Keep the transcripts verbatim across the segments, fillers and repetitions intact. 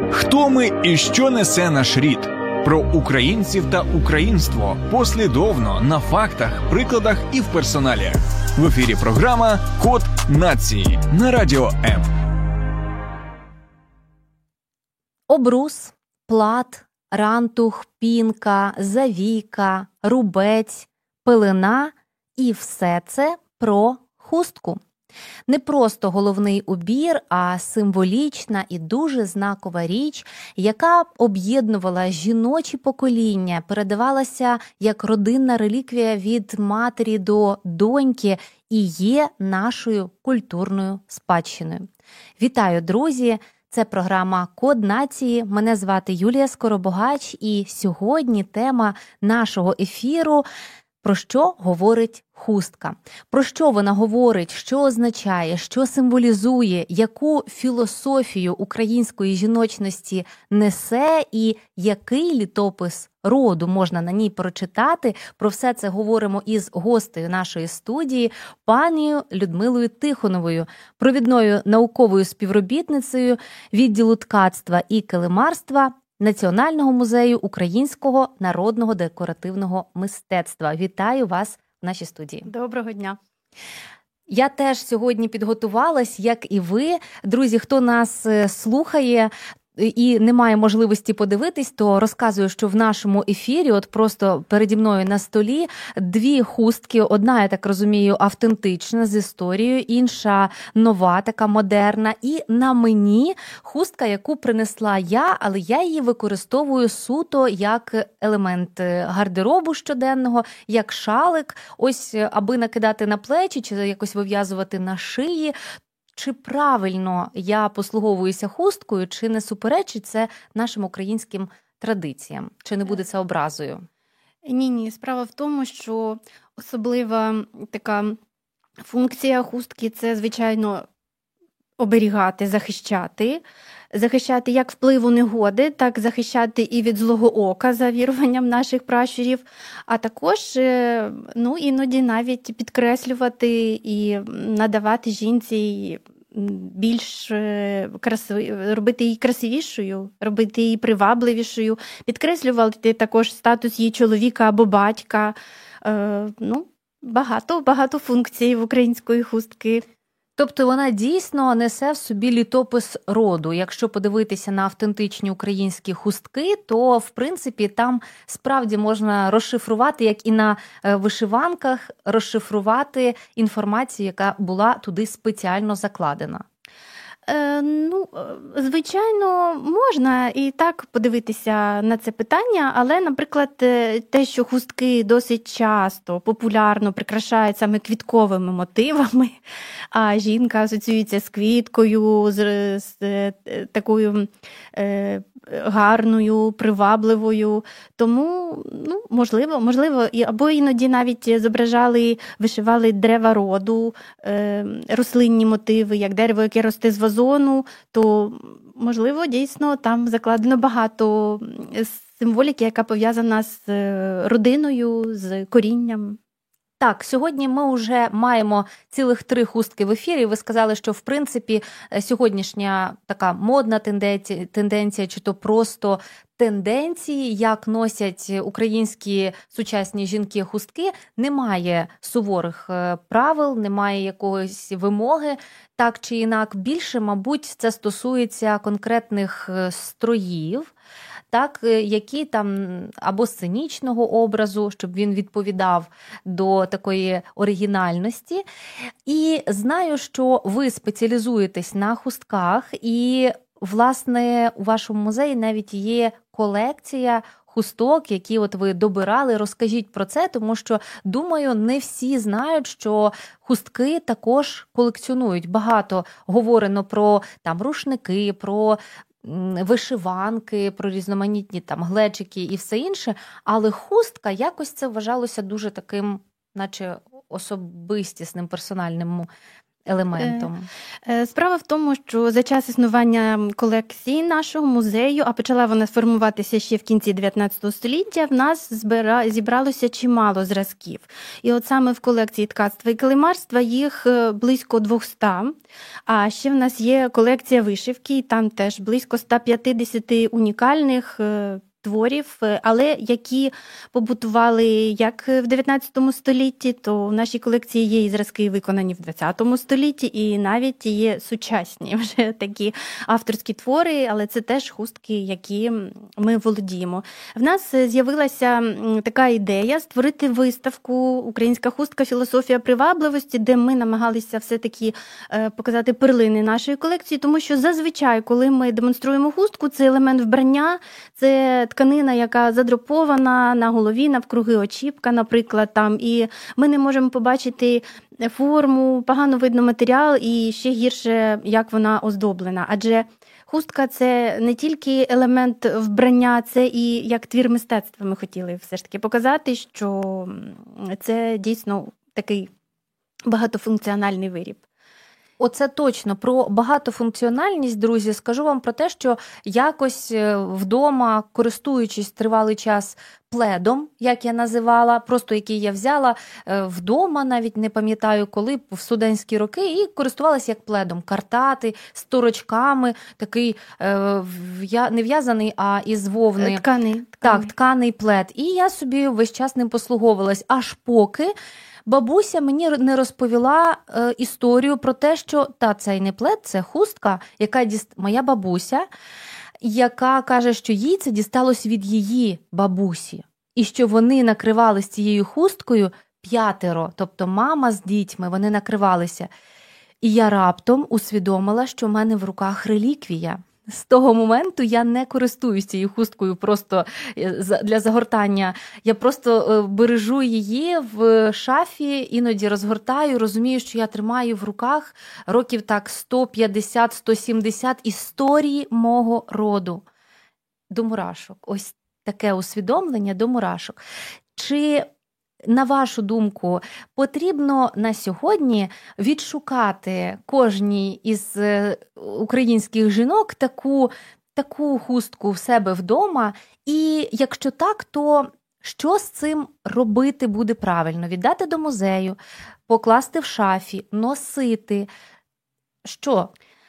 Хто ми і що несе наш рід? Про українців та українство послідовно на фактах, прикладах і в персоналі. В ефірі програма «Код нації» на Радіо М. Обрус, плат, рантух, пінка, завійка, рубець, пилина – і все це про хустку. Не просто головний убір, а символічна і дуже знакова річ, яка об'єднувала жіночі покоління, передавалася як родинна реліквія від матері до доньки і є нашою культурною спадщиною. Вітаю, друзі! Це програма «Код нації». Мене звати Юлія Скоробогач і сьогодні тема нашого ефіру – про що говорить хустка? Про що вона говорить, що означає, що символізує, яку філософію української жіночності несе і який літопис роду можна на ній прочитати? Про все це говоримо із гостею нашої студії, пані Людмилою Тихоновою, провідною науковою співробітницею відділу ткацтва і килимарства Національного музею українського народного декоративного мистецтва. Вітаю вас в нашій студії. Доброго дня. Я теж сьогодні підготувалась, як і ви. Друзі, хто нас слухає і не має можливості подивитись, то розказую, що в нашому ефірі, от просто переді мною на столі, дві хустки. Одна, я так розумію, автентична, з історією, інша нова, така модерна. І на мені хустка, яку принесла я, але я її використовую суто як елемент гардеробу щоденного, як шалик, ось аби накидати на плечі чи якось вив'язувати на шиї. Чи правильно я послуговуюся хусткою, чи не суперечить це нашим українським традиціям? Чи не буде це образою? Ні-ні, справа в тому, що особлива така функція хустки – це, звичайно, оберігати, захищати. Захищати як впливу негоди, так захищати і від злого ока, за віруванням наших пращурів, а також ну, іноді навіть підкреслювати і надавати жінці більш краси... робити її красивішою, робити її привабливішою, підкреслювати також статус її чоловіка або батька. Ну, багато, багато функцій в української хустки. Тобто вона дійсно несе в собі літопис роду. Якщо подивитися на автентичні українські хустки, то, в принципі, там справді можна розшифрувати, як і на вишиванках, розшифрувати інформацію, яка була туди спеціально закладена. Е, ну, звичайно, можна і так подивитися на це питання, але, наприклад, те, що хустки досить часто популярно прикрашають саме квітковими мотивами, а жінка асоціюється з квіткою, з, з такою е, гарною, привабливою, тому, ну, можливо, можливо, або іноді навіть зображали, вишивали дерева роду, е, рослинні мотиви, як дерево, яке росте з вазону, то, можливо, дійсно там закладено багато символіки, яка пов'язана з родиною, з корінням. Так, сьогодні ми вже маємо цілих три хустки в ефірі. Ви сказали, що, в принципі, сьогоднішня така модна тенденція, тенденція чи то просто тенденції, як носять українські сучасні жінки хустки, немає суворих правил, немає якоїсь вимоги, так чи інак. Більше, мабуть, це стосується конкретних строїв, так, які там або сценічного образу, щоб він відповідав до такої оригінальності. І знаю, що ви спеціалізуєтесь на хустках, і, власне, у вашому музеї навіть є колекція хусток, які от ви добирали. Розкажіть про це, тому що, думаю, не всі знають, що хустки також колекціонують. Багато говорено про там рушники, про вишиванки, про різноманітні там глечики і все інше, але хустка якось це вважалося дуже таким, наче особистісним, персональним елементом? Справа в тому, що за час існування колекції нашого музею, а почала вона сформуватися ще в кінці дев'ятнадцятого століття, в нас збира... зібралося чимало зразків. І от саме в колекції ткацтва і килимарства їх близько двісті. А ще в нас є колекція вишивки, і там теж близько сто п'ятдесят унікальних творів, але які побутували як в дев'ятнадцятому столітті, то в нашій колекції є і зразки, виконані в двадцятому столітті, і навіть є сучасні вже такі авторські твори, але це теж хустки, які ми володіємо. В нас з'явилася така ідея створити виставку «Українська хустка. Філософія привабливості», де ми намагалися все-таки показати перлини нашої колекції, тому що зазвичай, коли ми демонструємо хустку, це елемент вбрання, це тканина, яка задропована на голові, навкруги очіпка, наприклад, там, і ми не можемо побачити форму, погано видно матеріал і ще гірше, як вона оздоблена. Адже хустка – це не тільки елемент вбрання, це і як твір мистецтва ми хотіли все ж таки показати, що це дійсно такий багатофункціональний виріб. Оце точно. Про багатофункціональність, друзі, скажу вам про те, що якось вдома, користуючись тривалий час пледом, як я називала, просто який я взяла вдома, навіть не пам'ятаю коли, в студентські роки, і користувалася як пледом. Картати, з торочками, такий не в'язаний, а із вовни. Тканий. Так, тканий плед. І я собі весь час ним послуговувалась, аж поки бабуся мені не розповіла е, історію про те, що та цей не плед, це хустка, яка діст... моя бабуся, яка каже, що їй це дісталось від її бабусі. І що вони накривались цією хусткою п'ятеро, тобто мама з дітьми, вони накривалися. І я раптом усвідомила, що в мене в руках реліквія. З того моменту я не користуюсь цією хусткою просто для загортання. Я просто бережу її в шафі, іноді розгортаю, розумію, що я тримаю в руках років так сто п'ятдесят - сто сімдесят історії мого роду. До мурашок. Ось таке усвідомлення до мурашок. Чи, на вашу думку, потрібно на сьогодні відшукати кожній із українських жінок таку, таку хустку в себе вдома? І якщо так, то що з цим робити буде правильно? Віддати до музею, покласти в шафі, носити? Що?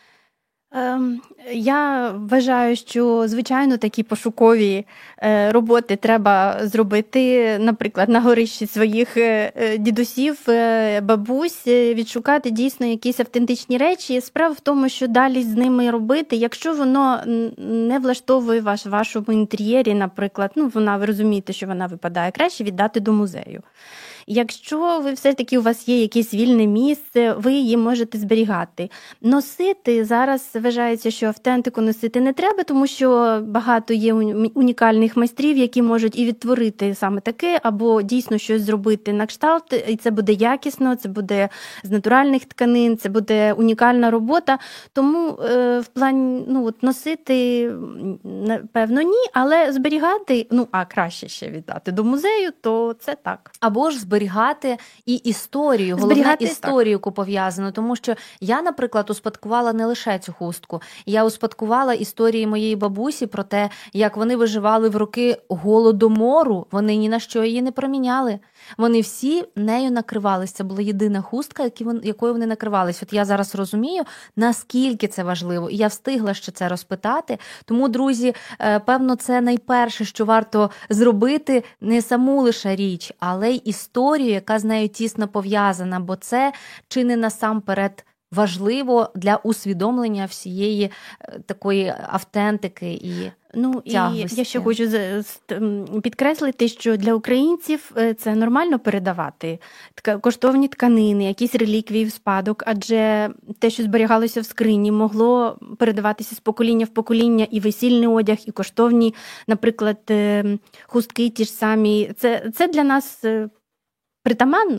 Я вважаю, що, звичайно, такі пошукові роботи треба зробити, наприклад, на горищі своїх дідусів, бабусь, відшукати дійсно якісь автентичні речі. Справа в тому, що далі з ними робити, якщо воно не влаштовує ваш, вашому інтер'єрі, наприклад, ну, вона, ви розумієте, що вона випадає, краще віддати до музею. Якщо ви все-таки у вас є якесь вільне місце, ви її можете зберігати. Носити зараз вважається, що автентику носити не треба, тому що багато є унікальних майстрів, які можуть і відтворити саме таке, або дійсно щось зробити на кшталт, і це буде якісно, це буде з натуральних тканин, це буде унікальна робота. Тому е, в плані, ну, от носити, напевно, ні, але зберігати, ну, а краще ще віддати до музею, то це так. Або ж зберігати і історію, головне історію, яку пов'язану. Тому що я, наприклад, успадкувала не лише цю хустку. Я успадкувала історії моєї бабусі про те, як вони виживали в роки Голодомору. Вони ні на що її не проміняли. Вони всі нею накривались. Це була єдина хустка, якою вони накривались. От я зараз розумію, наскільки це важливо. І я встигла ще це розпитати. Тому, друзі, певно, це найперше, що варто зробити, не саму лише річ, але й історію, яка з нею тісно пов'язана, бо це чи не насамперед важливо для усвідомлення всієї такої автентики і Ну, і я ще хочу підкреслити, що для українців це нормально передавати коштовні тканини, якісь реліквії в спадок, адже те, що зберігалося в скрині, могло передаватися з покоління в покоління, і весільний одяг, і коштовні, наприклад, хустки ті ж самі. Це, це для нас притаманно.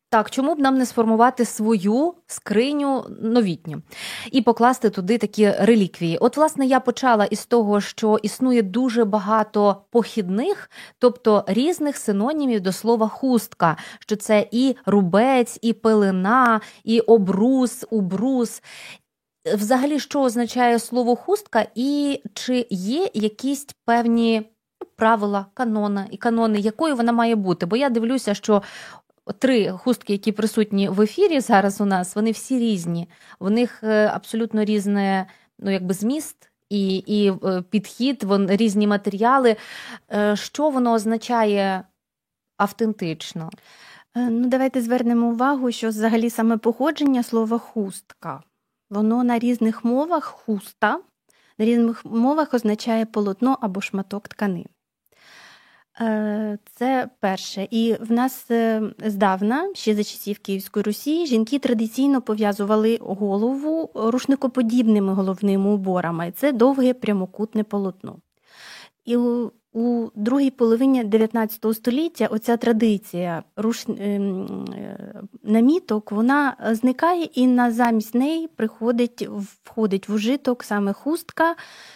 Так, чому б нам не сформувати свою скриню новітню і покласти туди такі реліквії? От, власне, я почала із того, що існує дуже багато похідних, тобто різних синонімів до слова хустка, що це і рубець, і пелена, і обрус, убрус. Взагалі, що означає слово хустка і чи є якісь певні правила, канони, і канони, якою вона має бути? Бо я дивлюся, що три хустки, які присутні в ефірі зараз у нас, вони всі різні. В них абсолютно різне, ну, якби зміст і, і підхід, вон, різні матеріали. Що воно означає автентично? Ну, давайте звернемо увагу, що взагалі саме походження слова хустка. Воно на різних мовах хуста, на різних мовах означає полотно або шматок тканини. Це перше. І в нас здавна, ще за часів Київської Русі, жінки традиційно пов'язували голову рушникоподібними головними уборами. Це довге прямокутне полотно. І у, у другій половині дев'ятнадцятого століття оця традиція руш... наміток, вона зникає і на замість неї приходить, входить в ужиток саме хустка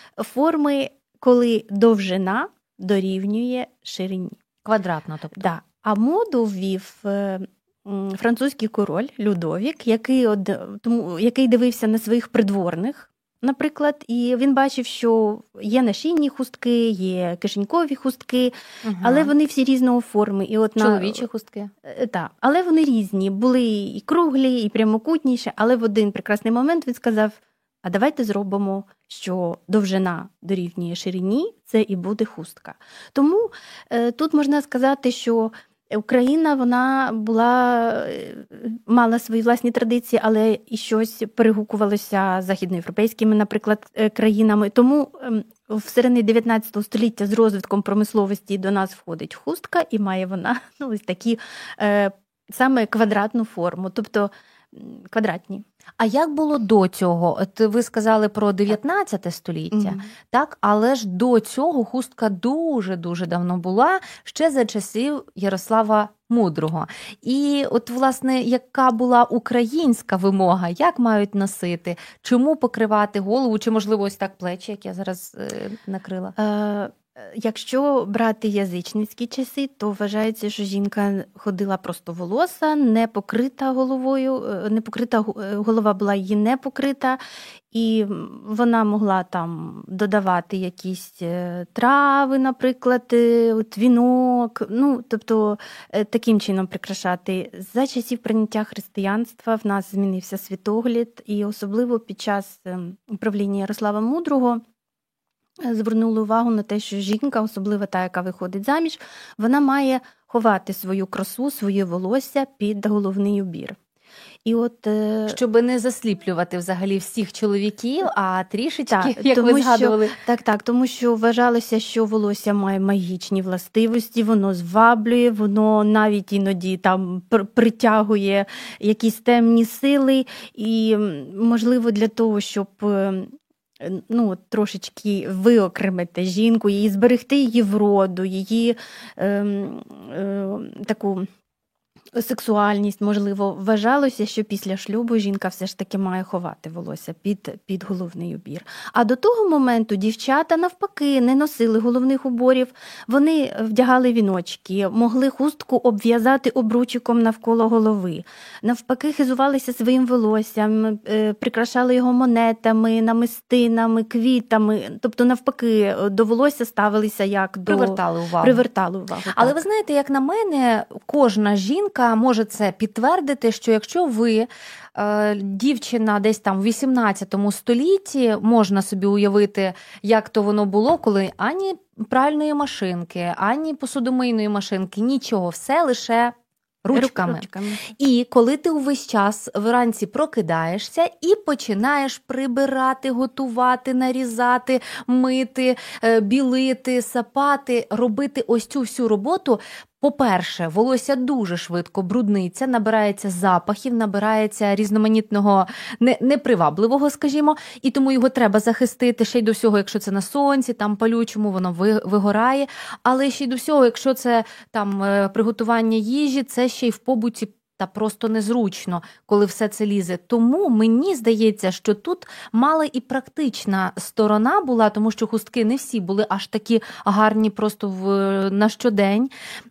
форми, коли довжина дорівнює ширині. Квадратно, тобто. Да. А моду ввів французький король Людовік, який, од... тому, який дивився на своїх придворних, наприклад, і він бачив, що є нашийні хустки, є кишенькові хустки, угу. але вони всі різного форми. І от чоловічі на... хустки. Так, але вони різні. Були і круглі, і прямокутніші, але в один прекрасний момент він сказав, а давайте зробимо, що довжина дорівнює ширині, це і буде хустка. Тому е, тут можна сказати, що Україна, вона була, мала свої власні традиції, але і щось перегукувалося західноєвропейськими, наприклад, країнами. Тому в середині дев'ятнадцятого століття з розвитком промисловості до нас входить хустка, і має вона ну, ось такі е, саме квадратну форму, тобто квадратні. А як було до цього? От ви сказали про дев'ятнадцяте століття, mm-hmm. так? Але ж до цього хустка дуже-дуже давно була, ще за часів Ярослава Мудрого. І от, власне, яка була українська вимога? Як мають носити? Чому покривати голову? Чи, можливо, ось так плечі, як я зараз е, накрила? Е- Якщо брати язичницькі часи, то вважається, що жінка ходила просто волоса, не покрита головою, не покрита, голова була її не покрита, і вона могла там додавати якісь трави, наприклад, от вінок, ну, тобто таким чином прикрашати. За часів прийняття християнства в нас змінився світогляд, і особливо під час правління Ярослава Мудрого звернули увагу на те, що жінка, особливо та, яка виходить заміж, вона має ховати свою красу, своє волосся під головний убір. І от, щоб не засліплювати взагалі всіх чоловіків, а трішечки, так, як тому ви згадували. Що, так, так, тому що вважалося, що волосся має магічні властивості, воно зваблює, воно навіть іноді там притягує якісь темні сили, і, можливо, для того, щоб ну, трошечки виокремити жінку, її зберегти її вроду, її е, е, таку сексуальність, можливо, вважалося, що після шлюбу жінка все ж таки має ховати волосся під, під головний убір. А до того моменту дівчата, навпаки, не носили головних уборів, вони вдягали віночки, могли хустку обв'язати обручиком навколо голови, навпаки, хизувалися своїм волоссям, прикрашали його монетами, намистинами, квітами, тобто, навпаки, до волосся ставилися як до... Привертали увагу. Привертали увагу. Але так. ви знаєте, як на мене, кожна жінка може це підтвердити, що якщо ви, е, дівчина десь там в вісімнадцятому столітті, можна собі уявити, як то воно було, коли ані пральної машинки, ані посудомийної машинки, нічого, все лише ручками. ручками. І коли ти увесь час вранці прокидаєшся і починаєш прибирати, готувати, нарізати, мити, білити, сапати, робити ось цю всю роботу, по-перше, волосся дуже швидко брудниться, набирається запахів, набирається різноманітного непривабливого, скажімо, і тому його треба захистити ще й до всього, якщо це на сонці, там палючому, воно вигорає, але ще й до всього, якщо це там приготування їжі, це ще й в побуті та просто незручно, коли все це лізе. Тому мені здається, що тут мала і практична сторона була, тому що хустки не всі були аж такі гарні просто в, на щодень.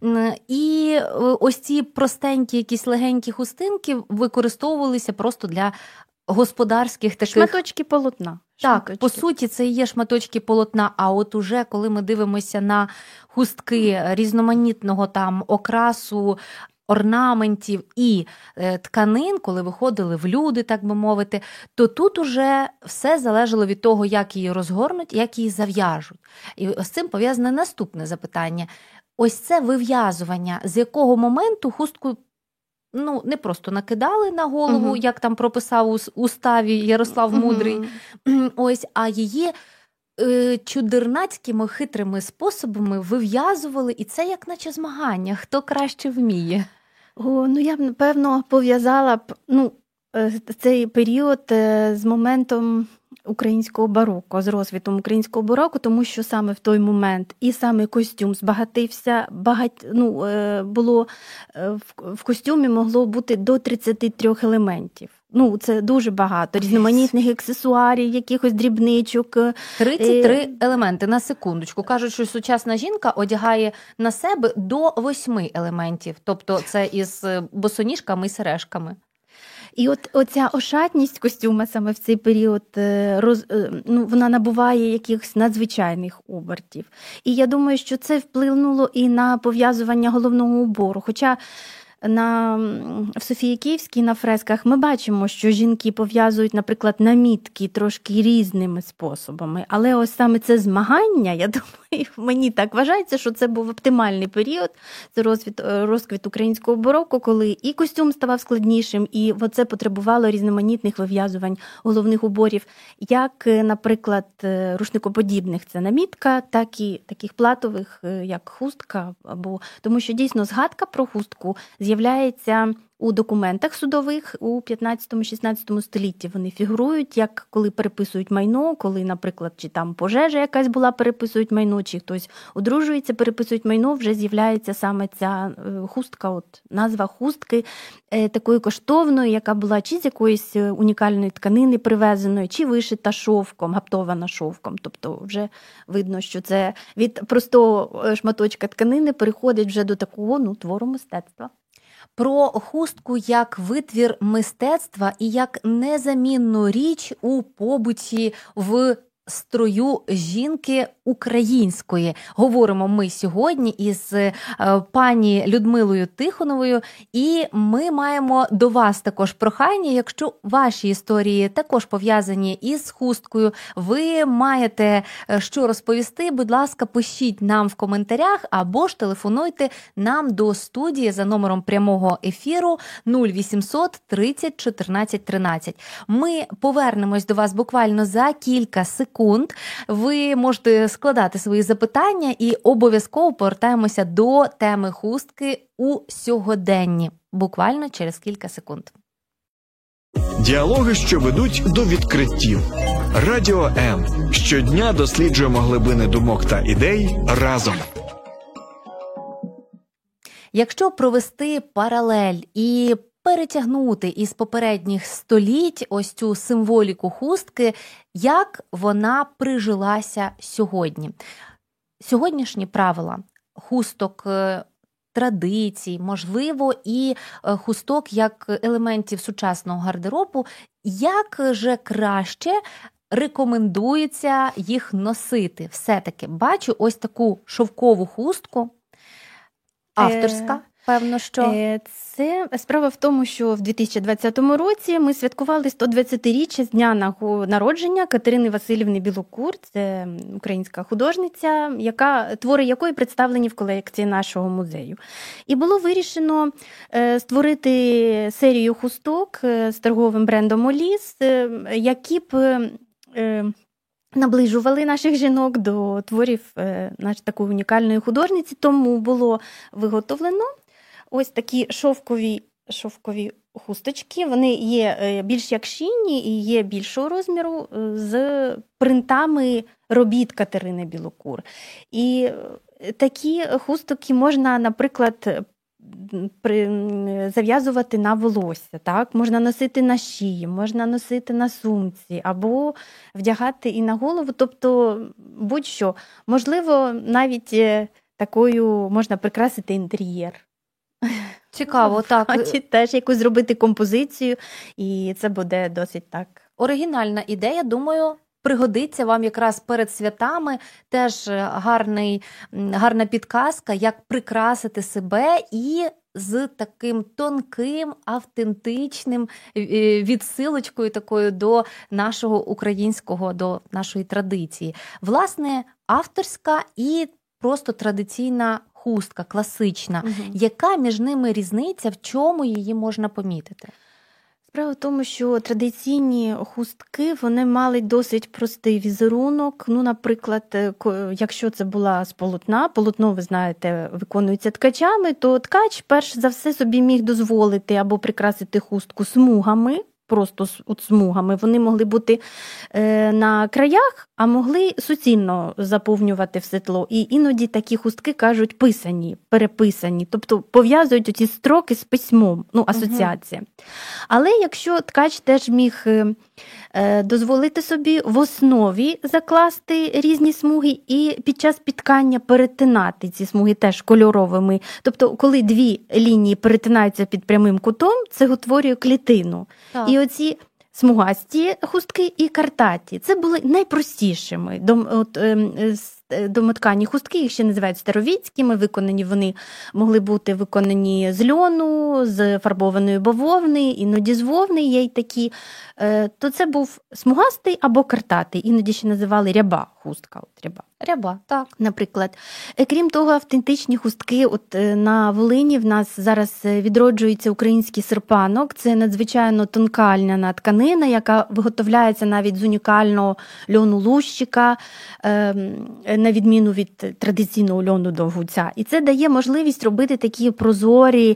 І ось ці простенькі, якісь легенькі хустинки використовувалися просто для господарських таких... Шматочки полотна. Так, Шматочки. по суті, це і є шматочки полотна, а от уже коли ми дивимося на хустки різноманітного там окрасу, орнаментів і е, тканин, коли виходили в люди, так би мовити, то тут уже все залежало від того, як її розгорнуть, як її зав'яжуть. І з цим пов'язане наступне запитання. Ось це вив'язування, з якого моменту хустку ну, не просто накидали на голову, угу. як там прописав у уставі Ярослав Мудрий, угу. ось, а її е, чудернацькими хитрими способами вив'язували, і це як наче змагання, хто краще вміє. О, ну, я б, напевно, пов'язала б ну, цей період з моментом українського бароко, з розвитом українського бароко, тому що саме в той момент і саме костюм збагатився, багать, ну, було, в костюмі могло бути до тридцять три елементів. Ну, це дуже багато. Різноманітних аксесуарів, якихось дрібничок. тридцять три елементи, на секундочку. Кажуть, що сучасна жінка одягає на себе до восьми елементів. Тобто це із босоніжками і сережками. І от оця ошатність костюма саме в цей період, роз, ну, вона набуває якихось надзвичайних обертів. І я думаю, що це вплинуло і на пов'язування головного убору. Хоча на, в Софії Київській на фресках ми бачимо, що жінки пов'язують, наприклад, намітки трошки різними способами. Але ось саме це змагання, я думаю, мені так вважається, що це був оптимальний період, це розквіт, розквіт українського бароко, коли і костюм ставав складнішим, і це потребувало різноманітних вив'язувань головних уборів, як, наприклад, рушникоподібних, це намітка, так і таких платових, як хустка. Або... Тому що дійсно згадка про хустку з'являється у документах судових у п'ятнадцятому-шістнадцятому столітті. Вони фігурують, як коли переписують майно, коли, наприклад, чи там пожежа якась була, переписують майно, чи хтось одружується, переписують майно, вже з'являється саме ця хустка, от назва хустки, такої коштовної, яка була чи з якоїсь унікальної тканини привезеної, чи вишита шовком, гаптована шовком. Тобто вже видно, що це від простого шматочка тканини переходить вже до такого, ну, твору мистецтва. Про хустку як витвір мистецтва і як незамінну річ у побуті в строю жінки української. Говоримо ми сьогодні із пані Людмилою Тихоновою, і ми маємо до вас також прохання, якщо ваші історії також пов'язані із хусткою, ви маєте що розповісти, будь ласка, пишіть нам в коментарях або ж телефонуйте нам до студії за номером прямого ефіру нуль вісімсот тридцять чотирнадцять тринадцять. Ми повернемось до вас буквально за кілька секунд. Ви можете складати свої запитання і обов'язково повертаємося до теми хустки у сьогоденні. Буквально через кілька секунд. Діалоги, що ведуть до відкриттів. Радіо М. Щодня досліджуємо глибини думок та ідей разом. Якщо провести паралель і перетягнути із попередніх століть ось цю символіку хустки, як вона прижилася сьогодні. Сьогоднішні правила хусток, традицій, можливо, і хусток як елементів сучасного гардеробу, як же краще рекомендується їх носити? Все-таки бачу ось таку шовкову хустку, авторська. Певно, що це справа в тому, що в дві тисячі двадцятому році ми святкували сто двадцятиріччя з дня народження Катерини Василівни Білокур. Це українська художниця, яка твори якої представлені в колекції нашого музею. І було вирішено створити серію хусток з торговим брендом Оліс, які б наближували наших жінок до творів нашої такої унікальної художниці. Тому було виготовлено ось такі шовкові, шовкові хусточки. Вони є більш як шийні і є більшого розміру з принтами робіт Катерини Білокур. І такі хустки можна, наприклад, при, зав'язувати на волосся, так? Можна носити на шиї, можна носити на сумці, або вдягати і на голову, тобто будь-що. Можливо, навіть такою можна прикрасити інтер'єр. Цікаво, так. Чи теж якусь зробити композицію, і це буде досить так. Оригінальна ідея, думаю, пригодиться вам якраз перед святами. Теж гарний, гарна підказка, як прикрасити себе і з таким тонким, автентичним відсилочкою такою до нашого українського, до нашої традиції. Власне, авторська і просто традиційна хустка, класична. Угу. Яка між ними різниця, в чому її можна помітити? Справа в тому, що традиційні хустки, вони мали досить простий візерунок. Ну, наприклад, якщо це була з полотна, полотно, ви знаєте, виконується ткачами, то ткач перш за все собі міг дозволити або прикрасити хустку смугами, просто от смугами. Вони могли бути е, на краях, а могли суцільно заповнювати все тло. І іноді такі хустки кажуть писані, переписані, тобто пов'язують оці строки з письмом, ну, асоціація. Угу. Але якщо ткач теж міг е, дозволити собі в основі закласти різні смуги і під час підкання перетинати ці смуги теж кольоровими, тобто коли дві лінії перетинаються під прямим кутом, це утворює клітину. Так. І оці смугасті хустки і картаті, це були найпростішими дом, от, е, домоткані хустки, їх ще називають старовіцькими, виконані вони могли бути виконані з льону, з фарбованої бавовни, іноді з вовни є й такі. Е, то це був смугастий або картатий, іноді ще називали ряба хустка. От ряба. Ряба, так. Наприклад. Крім того, автентичні хустки, от на Волині в нас зараз відроджується український серпанок. Це надзвичайно тонка льняна тканина, яка виготовляється навіть з унікального льону лущика, на відміну від традиційного льону довгуця. І це дає можливість робити такі прозорі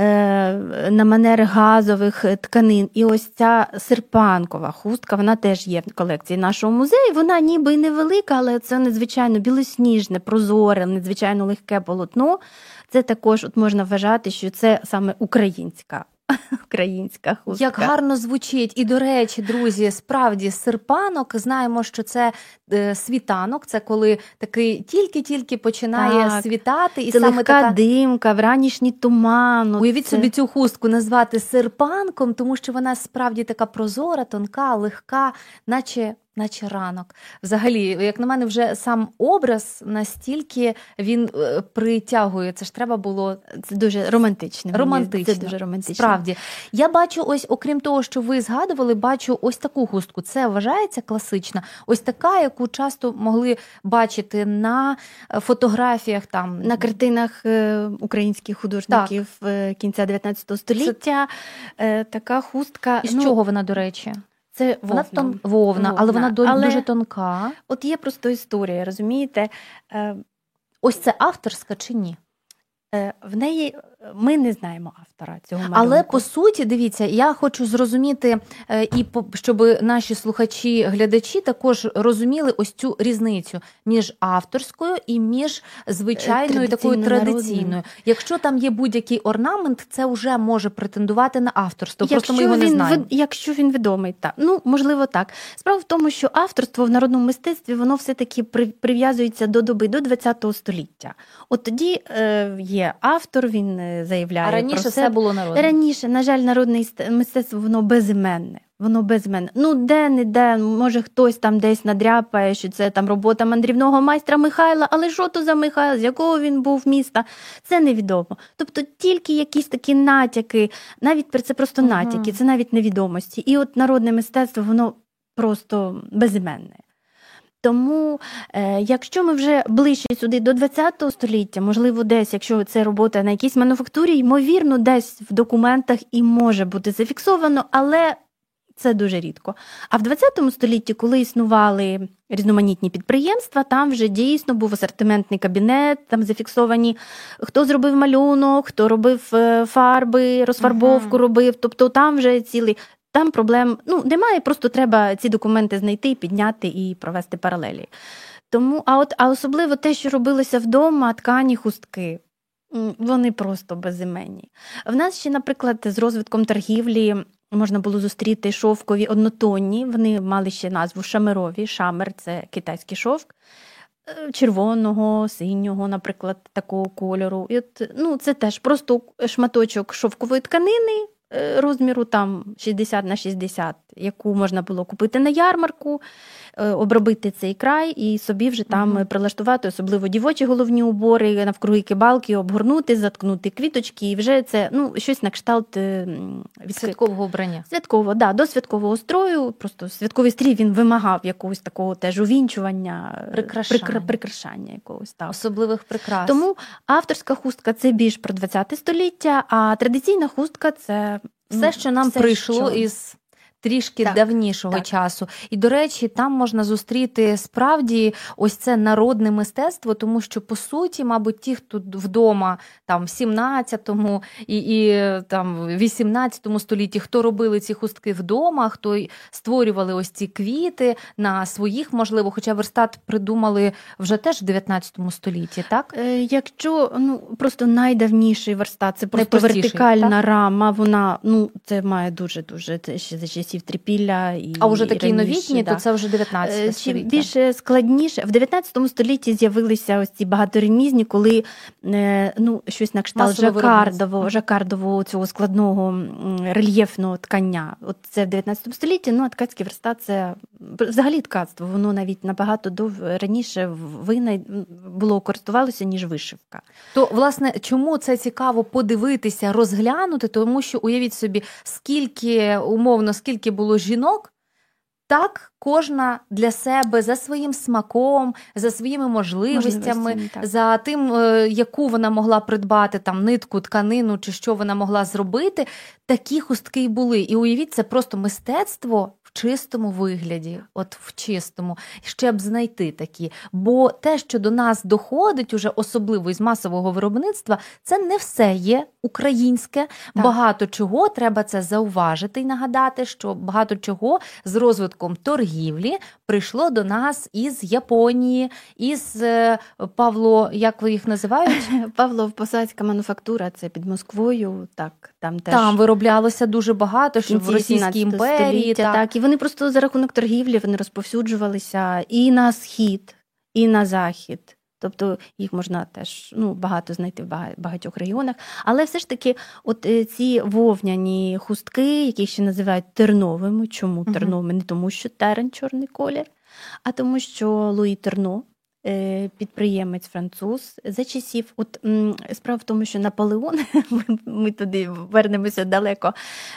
на манер газових тканин. І ось ця серпанкова хустка, вона теж є в колекції нашого музею. Вона ніби й невелика, але це надзвичайно Звичайно, білосніжне, прозоре, надзвичайно легке полотно. Це також от можна вважати, що це саме українська, українська хустка. Як гарно звучить. І, до речі, друзі, справді, серпанок, знаємо, що це е, світанок, це коли такий тільки-тільки починає так, світати. І це саме легка така... димка, вранішній туман. Уявіть це... собі цю хустку назвати серпанком, тому що вона справді така прозора, тонка, легка, наче... наче ранок. Взагалі, як на мене, вже сам образ настільки він е, притягує. Це ж треба було... Це дуже романтично. Романтично. Це дуже романтично. Справді. Я бачу ось, окрім того, що ви згадували, бачу ось таку хустку. Це вважається класична. Ось така, яку часто могли бачити на фотографіях там. На картинах е, українських художників так. кінця дев'ятнадцятого століття. Це... Е, така хустка... І з ну... чого вона, до речі? Це вовна. Вона тон... вовна, вовна, але вона але... дуже тонка. От є просто історія, розумієте? Ось це авторська чи ні? В неї ми не знаємо автора цього малюнку. Але, по суті, дивіться, я хочу зрозуміти, і щоб наші слухачі, глядачі також розуміли ось цю різницю між авторською і між звичайною такою традиційною. Народною. Якщо там є будь-який орнамент, це вже може претендувати на авторство, якщо просто ми його не знаємо. Він, якщо він відомий, так. Ну, можливо, так. Справа в тому, що авторство в народному мистецтві, воно все-таки прив'язується до доби, до ХХ століття. От тоді е, є автор, він заявляє. А раніше про все було народне? Раніше, на жаль, народне мистецтво, воно безіменне. Воно безіменне. Ну, де-не-де, може хтось там десь надряпає, що це там робота мандрівного майстра Михайла, але що то за Михайло, з якого він був міста, це невідомо. Тобто тільки якісь такі натяки, навіть це просто натяки, uh-huh. це навіть невідомості. І от народне мистецтво, воно просто безіменне. Тому, е, якщо ми вже ближче сюди до ХХ століття, можливо, десь, якщо це робота на якійсь мануфактурі, ймовірно, десь в документах і може бути зафіксовано, але це дуже рідко. А в ХХ столітті, коли існували різноманітні підприємства, там вже дійсно був асортиментний кабінет, там зафіксовані, хто зробив малюнок, хто робив фарби, розфарбовку uh-huh. робив, тобто там вже цілий... Там проблем, ну, немає, просто треба ці документи знайти, підняти і провести паралелі. Тому, а от а особливо те, що робилося вдома, ткані, хустки. Вони просто безіменні. В нас ще, наприклад, з розвитком торгівлі можна було зустріти шовкові однотонні, вони мали ще назву шамерові. Шамер – це китайський шовк, червоного, синього, наприклад, такого кольору. І от, ну, це теж просто шматочок шовкової тканини, розміру там шістдесят на шістдесят, яку можна було купити на ярмарку, обробити цей край і собі вже там uh-huh. прилаштувати, особливо дівочі головні убори, навкруги кибалки, обгорнути, заткнути квіточки, і вже це, ну, щось на кшталт від святкового вбрання. Святково, да, до святкового строю, просто святковий стрій, він вимагав якогось такого теж увінчування, прикрашання, прикра, прикрашання якогось, так. Особливих прикрас. Тому авторська хустка – це більш про ХХ століття, а традиційна хустка – це все, що нам все, прийшло що... із трішки так, давнішого так. часу. І, до речі, там можна зустріти справді ось це народне мистецтво, тому що, по суті, мабуть, ті, хто вдома там в сімнадцятому і, і там вісімнадцятому столітті, хто робили ці хустки вдома, хто створювали ось ці квіти на своїх, можливо, хоча верстат придумали вже теж в дев'ятнадцятому столітті, так? Е, якщо, ну, просто найдавніший верстат, це просто вертикальна так? рама, вона, ну, це має дуже-дуже, це ще за часів трипілля. І, а вже такі раніше, новітні, да. то це вже дев'ятнадцяте століття. Чим більше складніше. В дев'ятнадцятому столітті з'явилися ось ці багаторемізні, коли, ну, щось на кшталт жакардового, жакардового цього складного рельєфного ткання. От це в дев'ятнадцятому столітті, ну, а ткацький верстат – це взагалі ткацтво. Воно навіть набагато дов... раніше винай... було користувалося, ніж вишивка. То, власне, чому це цікаво подивитися, розглянути? Тому що, уявіть собі, скільки, умовно, скільки було жінок, так кожна для себе за своїм смаком, за своїми можливостями, Можливості, за тим, яку вона могла придбати, там, нитку, тканину чи що вона могла зробити, такі хустки й були. І уявіть, це просто мистецтво в чистому вигляді, от в чистому, ще б знайти такі. Бо те, що до нас доходить уже особливо із масового виробництва, це не все є українське. Так. Багато чого, треба це зауважити і нагадати, що багато чого з розвитком торгівлі прийшло до нас із Японії, із Павло, як ви їх називають? Павло-Посадська мануфактура, це під Москвою, так, там теж. Там вироблялося дуже багато, що в Російській імперії. Так. так, і вони просто за рахунок торгівлі, вони розповсюджувалися і на схід, і на захід. Тобто їх можна теж, ну, багато знайти в багатьох регіонах. Але все ж таки от ці вовняні хустки, які ще називають терновими. Чому uh-huh. терновими? Не тому, що терен – чорний колір, а тому, що Луї Терно, підприємець француз, за часів, от справа в тому, що Наполеон, ми туди вернемося далеко,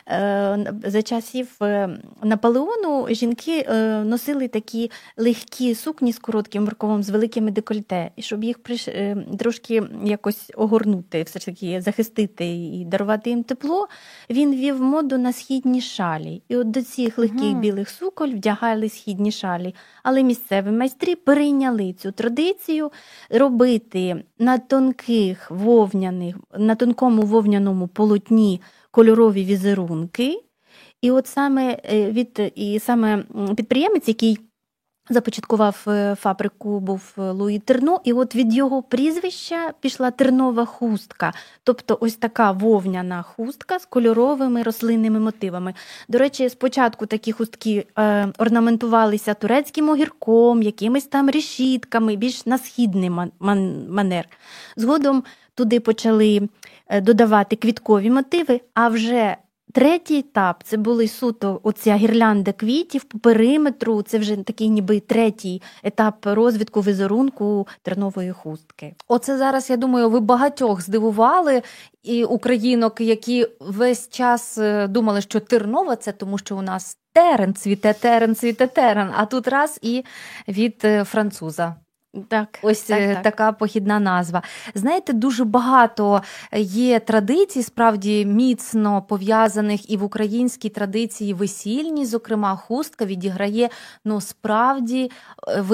за часів Наполеону жінки носили такі легкі сукні з коротким рукавом, з великими декольте, і щоб їх трошки якось огорнути, все ж таки захистити і дарувати їм тепло, він вів моду на східні шалі. І от до цих легких uh-huh. білих суколь вдягали східні шалі. Але місцеві майстри перейняли цю традицію робити на тонких вовняних, на тонкому вовняному полотні кольорові візерунки. І от саме від і саме підприємець, який започаткував фабрику, був Луї Терно, і от від його прізвища пішла тернова хустка. Тобто ось така вовняна хустка з кольоровими рослинними мотивами. До речі, спочатку такі хустки е, орнаментувалися турецьким огірком, якимись там решітками, більш на східний ман- ман- манер. Згодом туди почали додавати квіткові мотиви, а вже третій етап – це були суто оця гірлянда квітів по периметру, це вже такий ніби третій етап розвитку візерунку тернової хустки. Оце зараз, я думаю, ви багатьох здивували, і українок, які весь час думали, що тернова – це тому, що у нас терен цвіте, терен цвіте, терен, а тут раз і від француза. Так, Ось так, так. така похідна назва. Знаєте, дуже багато є традицій, справді міцно пов'язаних і в українській традиції весільній, зокрема, хустка відіграє, ну, справді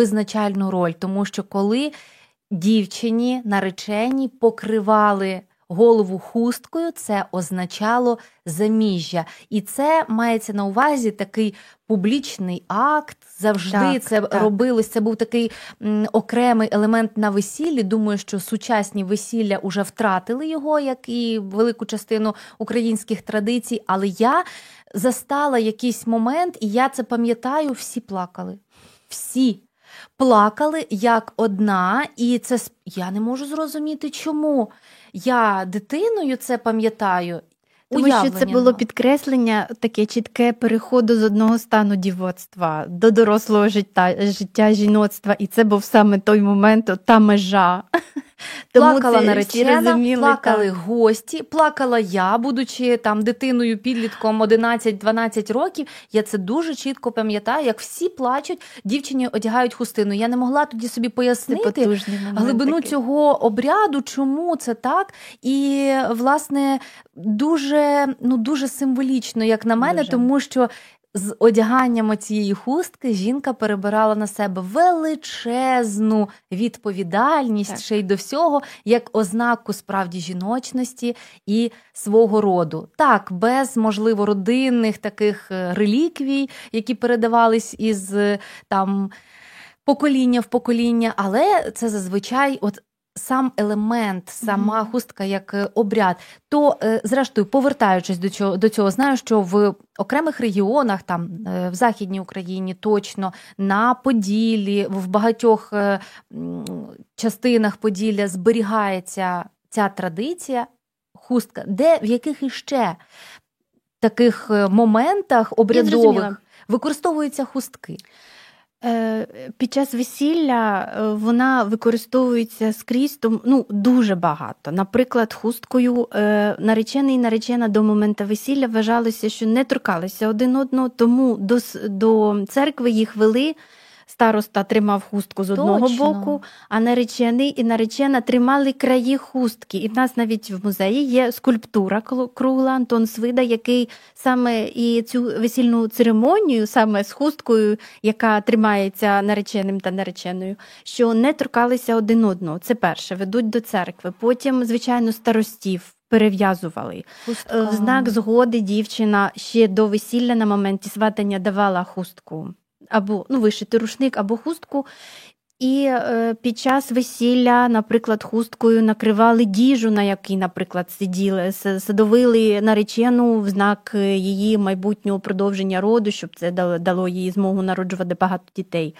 визначальну роль, тому що коли дівчині, наречені покривали голову хусткою, це означало заміжжя. І це мається на увазі такий публічний акт, завжди Так, це так. робилось, це був такий м, окремий елемент на весіллі. Думаю, що сучасні весілля уже втратили його, як і велику частину українських традицій, але я застала якийсь момент, і я це пам'ятаю, всі плакали. Всі. Плакали як одна, і це сп- я не можу зрозуміти, чому. Я дитиною це пам'ятаю. Тому що це уявлення було нема. підкреслення таке чітке переходу з одного стану дівоцтва до дорослого життя, життя жіноцтва. І це був саме той момент, от та межа. Тому Плакала це всі наречена, розуміли, плакали так. гості, плакала я, будучи там дитиною, підлітком одинадцять-дванадцять років. Я це дуже чітко пам'ятаю, як всі плачуть, дівчині одягають хустину. Я не могла тоді собі Це пояснити потужний момент глибину такий. цього обряду, чому це так. І, власне, дуже, ну, дуже символічно, як на мене, Дуже. тому що з одяганням цієї хустки жінка перебирала на себе величезну відповідальність, Так. ще й до всього, як ознаку справді жіночності і свого роду. Так, без, можливо, родинних таких е, реліквій, які передавались із е, там покоління в покоління, але це зазвичай от сам елемент, сама Мгм. хустка як е, обряд. То, е, зрештою, повертаючись до цього, до цього, знаю, що в окремих регіонах, там е, в Західній Україні точно, на Поділлі, в багатьох е, м, частинах Поділля зберігається ця традиція хустка, де в яких іще таких е, моментах обрядових зрозуміла. використовуються хустки. Е, Під час весілля е, вона використовується скрізь, тому, ну, дуже багато. Наприклад, хусткою е, наречений і наречена до моменту весілля вважалося, що не торкалися один одного, тому до, с- до церкви їх вели. Староста тримав хустку з одного Точно. боку, а наречений і наречена тримали краї хустки. І в нас навіть в музеї є скульптура клу- кругла Антон Свида, який саме і цю весільну церемонію, саме з хусткою, яка тримається нареченим та нареченою, що не торкалися один одного. Це перше, ведуть до церкви. Потім, звичайно, старостів перев'язували. Хустка. Е, В знак згоди дівчина ще до весілля на моменті сватання давала хустку. Або ну, вишити рушник, або хустку. І е, під час весілля, наприклад, хусткою накривали діжу, на якій, наприклад, сиділи, с- садовили наречену в знак е, її майбутнього продовження роду, щоб це дало, дало їй змогу народжувати багато дітей.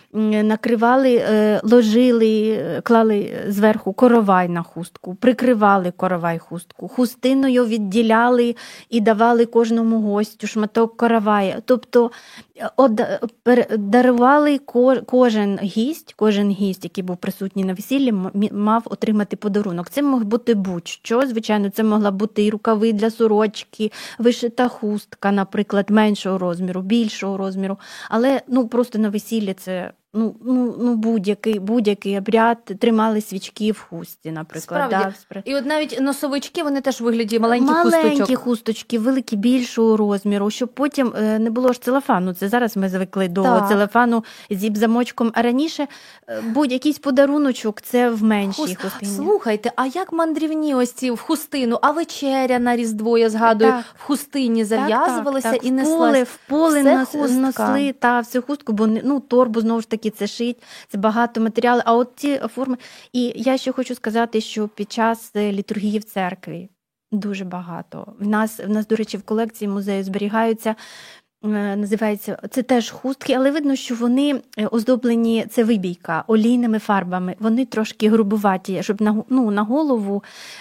М, Накривали, е, ложили, е, клали зверху коровай на хустку, прикривали коровай хустку, хустиною відділяли і давали кожному гостю шматок коровая. Тобто е, от, пер- дарували ко- кожен гість, кожен гість, який був присутній на весіллі, м- мі- мав отримати подарунок. Це мог бути будь-що. Звичайно, це могла бути і рукави для сорочки, вишита хустка, наприклад, меншого розміру, більшого розміру. Але ну, просто на весіллі це ну, ну, ну, будь-який, будь-який обряд. Тримали свічки в хустці, наприклад. Справді. Да, спри- І от навіть носовички, вони теж в вигляді маленьких Маленькі хусточок. хусточки, великі, більшого розміру, щоб потім е, не було ж целофану. Це зараз ми звикли до Так. целофану з зіп-замочком, а раніше е, будь-якийсь подаруночок це в меншій Хуст- хустині. Слухайте, а як мандрівні ось ці в хустину, а вечеря на Різдво, я згадую, Так. в хустині зав'язувалася так, так. і В неслась. поле, в поле Все нос, хустка. несли та всю хустку, бо ну, торбу знову ж таки це шить, це багато матеріалу. А от ці форми. І я ще хочу сказати, що під час е, літургії в церкві дуже багато. В нас, в нас, до речі, в колекції музею зберігаються. е, Називається це теж хустки, але видно, що вони е, оздоблені, це вибійка олійними фарбами. Вони трошки грубуваті, щоб на, г- ну, на голову,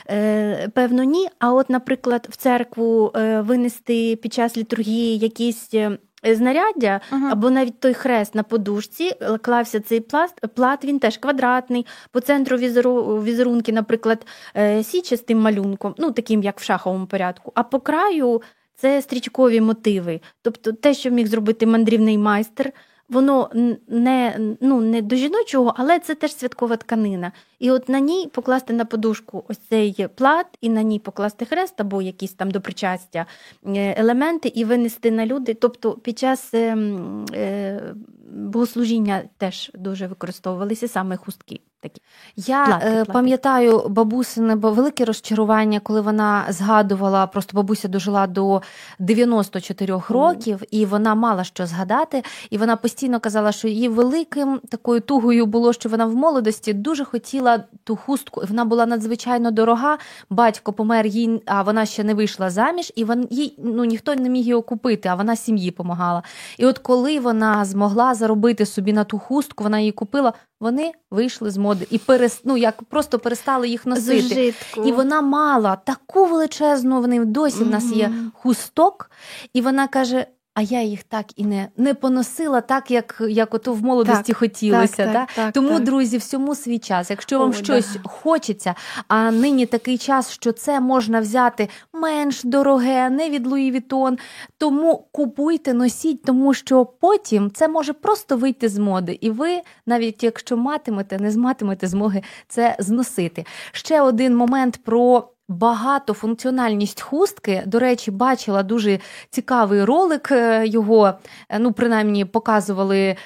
е, певно, ні. А от, наприклад, в церкву е, винести під час літургії якісь е, знаряддя, Ага. або навіть той хрест на подушці, е, клався цей пласт, плат, він теж квадратний, по центру візеру, візерунки, наприклад, е, січастим малюнком, ну, таким, як в шаховому порядку, а по краю це стрічкові мотиви. Тобто те, що міг зробити мандрівний майстер, воно н- не, ну, не до жіночого, але це теж святкова тканина. І от на ній покласти на подушку ось цей плат, і на ній покласти хрест або якісь там до причастя е, елементи і винести на люди. Тобто під час е, м, е, богослужіння теж дуже використовувалися саме хустки. такі. Я Плати, е, плати. пам'ятаю бабусине бо велике розчарування, коли вона згадувала, просто бабуся дожила до дев'яносто чотирьох років, і вона мала що згадати, і вона постійно казала, що її великим такою тугою було, що вона в молодості дуже хотіла ту хустку, і вона була надзвичайно дорога, батько помер, їй, а вона ще не вийшла заміж, і вон, їй, ну, ніхто не міг її купити, а вона сім'ї помагала. І от коли вона змогла заробити собі на ту хустку, вона її купила, вони вийшли з моди і перес... ну, як просто перестали їх носити. Зажитку. І вона мала таку величезну, вони досі в нас є хусток, і вона каже, а я їх так і не, не поносила так, як, як ото в молодості так, хотілося. Так, да? так, так, Тому, так. друзі, всьому свій час. Якщо вам О, щось да. хочеться, а нині такий час, що це можна взяти менш дороге, не від Луї Вітон, тому купуйте, носіть, тому що потім це може просто вийти з моди. І ви, навіть якщо матимете, не зматимете змоги це зносити. Ще один момент про багатофункціональність хустки. До речі, бачила дуже цікавий ролик його, ну, принаймні, показували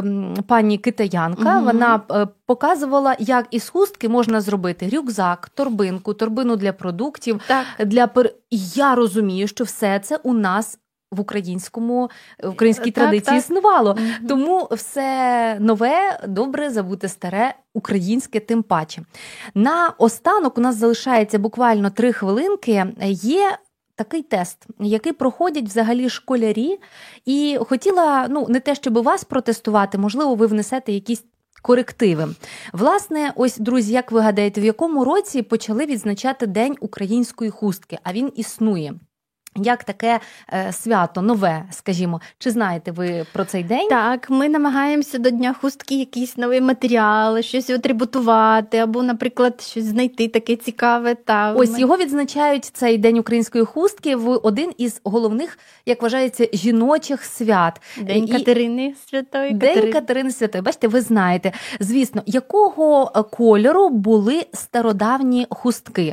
пані китаянка. Угу. Вона показувала, як із хустки можна зробити рюкзак, торбинку, торбину для продуктів. Так. Для пер... І я розумію, що все це у нас в українському, в українській так, традиції так. існувало. Угу. Тому все нове, добре забути старе, українське тим паче. На останок у нас залишається буквально три хвилинки. Є такий тест, який проходять взагалі школярі. І хотіла, ну, не те, щоб вас протестувати, можливо, ви внесете якісь корективи. Власне, ось, друзі, як ви гадаєте, в якому році почали відзначати День української хустки? А він існує. Як таке е, свято, нове, скажімо. Чи знаєте ви про цей день? Так, ми намагаємося до Дня хустки якісь нові матеріали, щось атрибутувати, або, наприклад, щось знайти таке цікаве. Та Ось ми... його відзначають, цей День української хустки, в один із головних, як вважається, жіночих свят. День І... Катерини Святої. День Катерини. Катерини Святої. Бачите, ви знаєте. Звісно, якого кольору були стародавні хустки?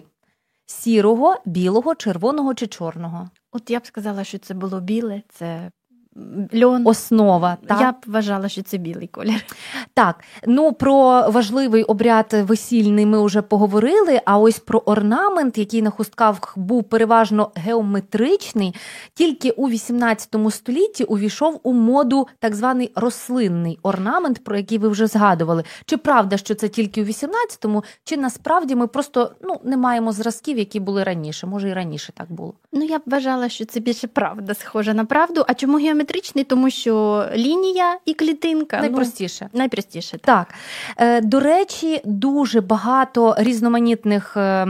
Сірого, білого, червоного чи чорного? От я б сказала, що це було біле, це льон. Основа, так? Я б вважала, що це білий колір. Так, ну про важливий обряд весільний ми вже поговорили, а ось про орнамент, який на хустках був переважно геометричний, тільки у вісімнадцятому столітті увійшов у моду так званий рослинний орнамент, про який ви вже згадували. Чи правда, що це тільки у вісімнадцятому, чи насправді ми просто, ну, не маємо зразків, які були раніше? Може, і раніше так було. Ну, я б вважала, що це більше правда, схожа на правду. А чому геометричний? Тому що лінія і клітинка. Найпростіше. Ну, найпростіше. Так. Е, до речі, дуже багато різноманітних е,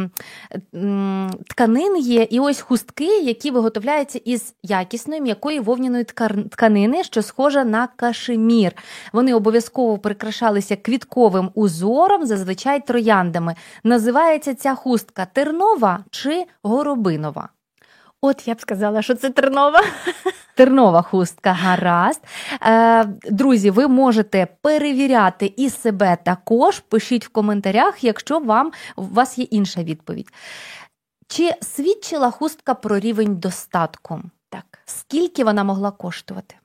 е, тканин є. І ось хустки, які виготовляються із якісної м'якої вовняної тканини, що схожа на кашемір. Вони обов'язково прикрашалися квітковим узором, зазвичай трояндами. Називається ця хустка тернова чи горобинова? От я б сказала, що це тернова. Тернова хустка, гаразд. Е, друзі, ви можете перевіряти і себе також. Пишіть в коментарях, якщо вам, у вас є інша відповідь. Чи свідчила хустка про рівень достатку? Так. Скільки вона могла коштувати?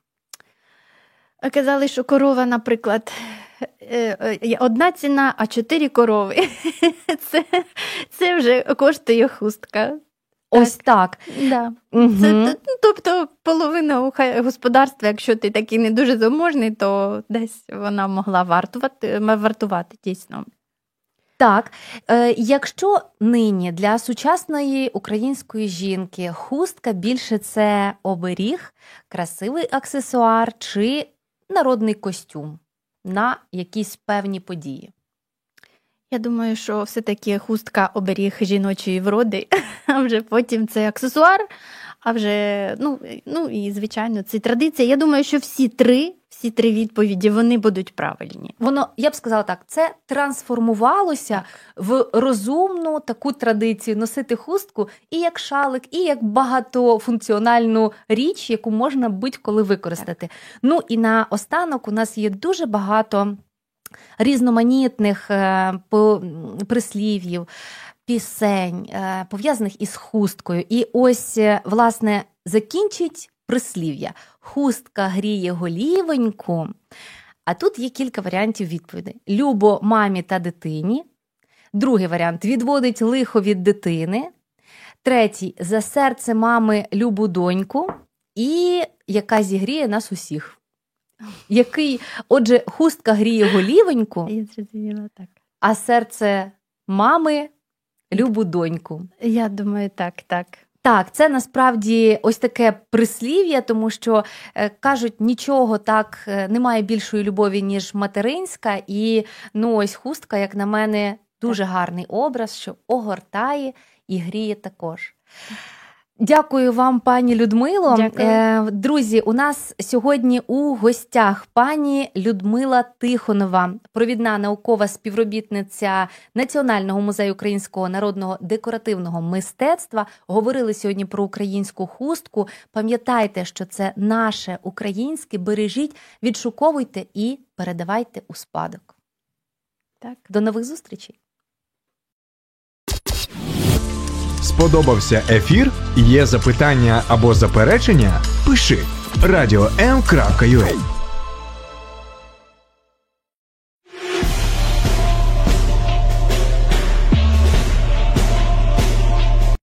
Казали, що корова, наприклад, одна ціна, а чотири корови. Це, це вже коштує хустка. Ось так. Да. Угу. Це, тобто половина господарства, якщо ти такий не дуже заможний, то десь вона могла вартувати, вартувати дійсно. Так, е, якщо нині для сучасної української жінки хустка більше це оберіг, красивий аксесуар чи народний костюм на якісь певні події? Я думаю, що все-таки хустка оберіг жіночої вроди, а вже потім це аксесуар, а вже, ну, ну і, звичайно, це традиція. Я думаю, що всі три, всі три відповіді, вони будуть правильні. Воно, я б сказала так, це трансформувалося в розумну таку традицію носити хустку і як шалик, і як багатофункціональну річ, яку можна будь-коли використати. Так. Ну і наостанок у нас є дуже багато різноманітних е, по, прислів'їв, пісень, е, пов'язаних із хусткою. І ось, е, власне, закінчить прислів'я. Хустка гріє голівоньку, А тут є кілька варіантів відповідей. Любо мамі та дитині. Другий варіант – відводить лихо від дитини. Третій – за серце мами любу доньку. І яка зігріє нас усіх. Який, отже, хустка гріє голівоньку, Я зрозуміла, так. а серце мами любу доньку. Я думаю, так, так. Так, це насправді ось таке прислів'я, тому що, е, кажуть, нічого так е, немає більшої любові, ніж материнська. І, ну, ось хустка, як на мене, дуже гарний образ, що огортає і гріє також. Дякую вам, пані Людмило. Дякую. Е, Друзі, у нас сьогодні у гостях пані Людмила Тихонова, провідна наукова співробітниця Національного музею українського народного декоративного мистецтва. Говорили сьогодні про українську хустку. Пам'ятайте, що це наше українське, бережіть, відшуковуйте і передавайте у спадок. Так. До нових зустрічей! Сподобався ефір? Є запитання або заперечення? Пиши радіо ем крапка ю а.